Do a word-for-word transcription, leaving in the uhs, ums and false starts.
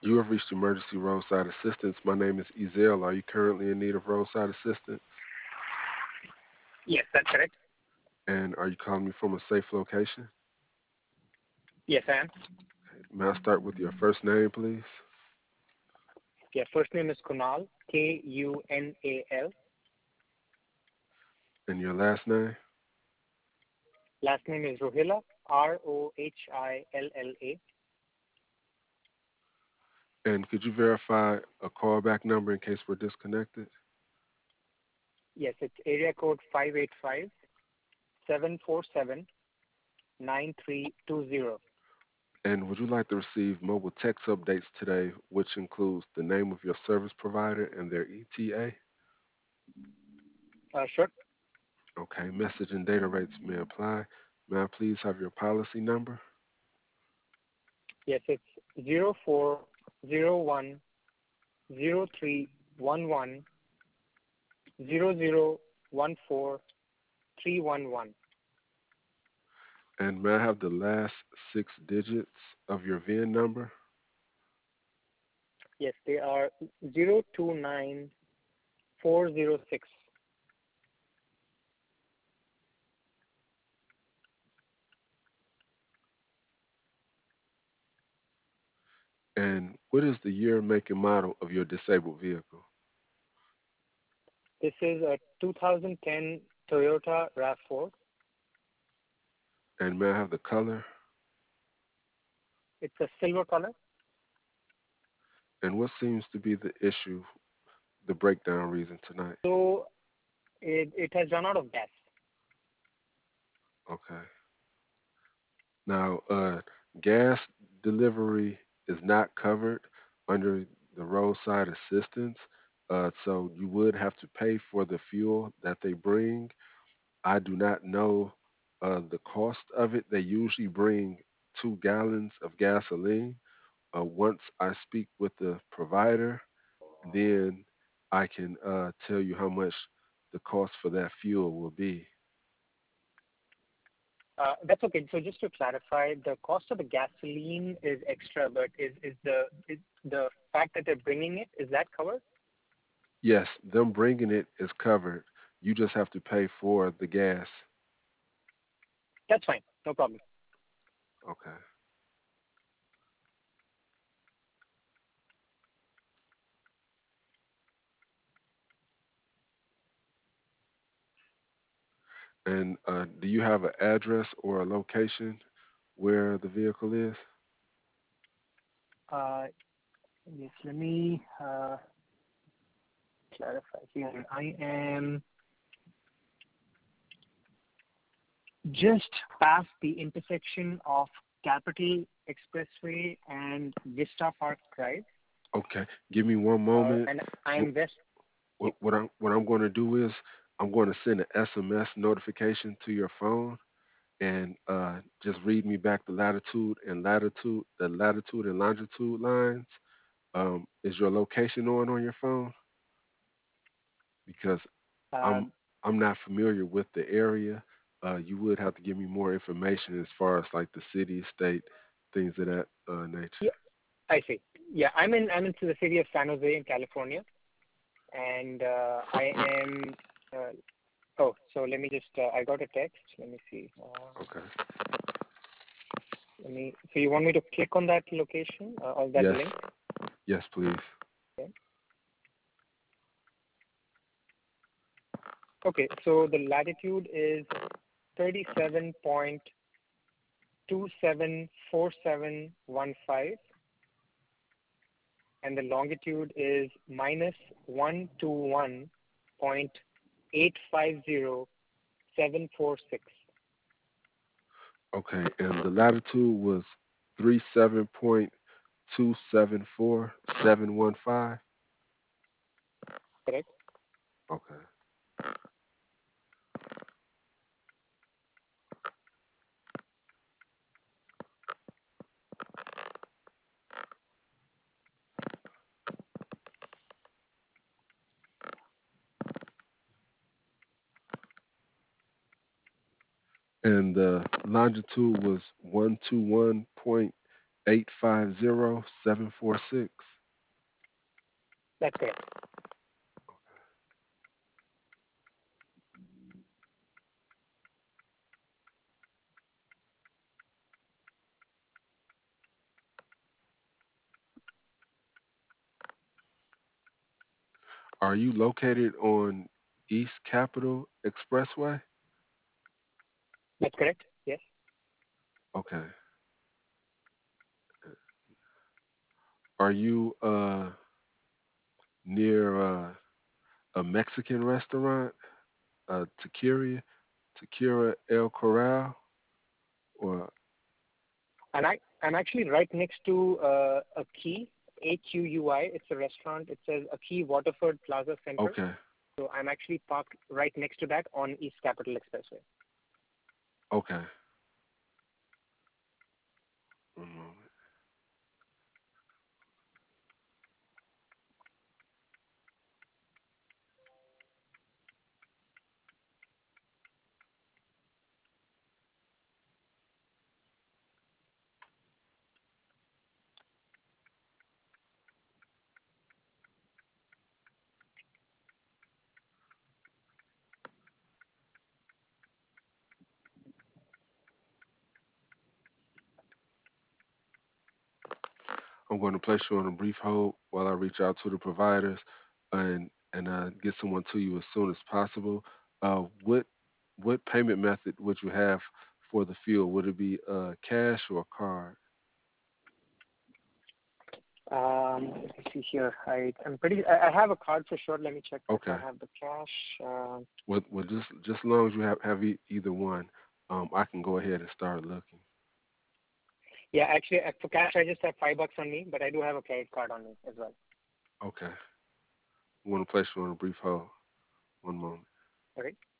You have reached emergency roadside assistance. My name is Ezel. Are you currently in need of roadside assistance? Yes, that's correct. And are you calling me from a safe location? Yes, I am. May I start with your first name, please? Yeah, first name is Kunal, K U N A L. And your last name? Last name is Rohila, R O H I L L A. And could you verify a callback number in case we're disconnected? Yes, it's area code five eight five seven four seven nine three two zero. And would you like to receive mobile text updates today, which includes the name of your service provider and their E T A? Uh, sure. Okay, message and data rates may apply. May I please have your policy number? Yes, it's zero four zero one zero three one one zero zero one four three one one. And may I have the last six digits of your V I N number? Yes, they are zero two nine four zero six. And what is the year, make, and model of your disabled vehicle? This is a two thousand ten Toyota RAV four. And may I have the color? It's a silver color. And what seems to be the issue, the breakdown reason tonight? So it, it has run out of gas. Okay. Now, uh, gas delivery is not covered under the roadside assistance, uh, so you would have to pay for the fuel that they bring. I do not know uh, the cost of it. They usually bring two gallons of gasoline. Uh, once I speak with the provider, then I can uh, tell you how much the cost for that fuel will be. Uh, that's okay. So just to clarify, the cost of the gasoline is extra, but is, is the is the fact that they're bringing it, is that covered? Yes, them bringing it is covered. You just have to pay for the gas. That's fine. No problem. Okay. And uh, do you have an address or a location where the vehicle is? Uh, yes, let me uh, clarify here. I am just past the intersection of Capital Expressway and Vista Park Drive, Okay. Give me one uh, moment. and What, I'm west. what, what I'm what I'm going to do is I'm going to send an S M S notification to your phone and uh, just read me back the latitude and latitude, the latitude and longitude lines. Um, is your location on on your phone? Because Uh, I'm I'm not familiar with the area. Uh, you would have to give me more information as far as like the city, state, things of that uh, nature. yeah, I see. Yeah, I'm in I'm in the city of San Jose in California, and uh, I am. Uh, oh, so let me just. Uh, I got a text. Let me see. Uh, Okay. let me. So you want me to click on that location uh, or that Yes. link? Yes, please. Okay. Okay. So the latitude is thirty-seven point two seven four seven one five, and the longitude is minus one two one point eight five zero seven four six. Okay. And the latitude was three seven point two seven four seven one five. Correct. Okay. And the longitude was one two one point eight five zero seven four six. That's correct. Are you located on East Capitol Expressway? That's correct. Yes. Okay. Are you uh near uh, a Mexican restaurant, uh, Tequila, Tequila El Corral, or And I I'm actually right next to uh, a Key, A Q U I. It's a restaurant. It says a Key Waterford Plaza Center. okay, So I'm actually parked right next to that on East Capitol Expressway. okay. One moment. I'm going to place you on a brief hold while I reach out to the providers and and uh, get someone to you as soon as possible. Uh, what what payment method would you have for the fuel? Would it be uh, cash or card? Um, let me see here. I I'm pretty. I, I have a card for sure. Let me check if I Okay. have the cash. Um, Well, well, just just as long as you have have e- either one, um, I can go ahead and start looking. yeah, actually, uh, for cash, I just have five bucks on me, but I do have a credit card on me as well. Okay. I want to place you on a brief hold. One moment. All right.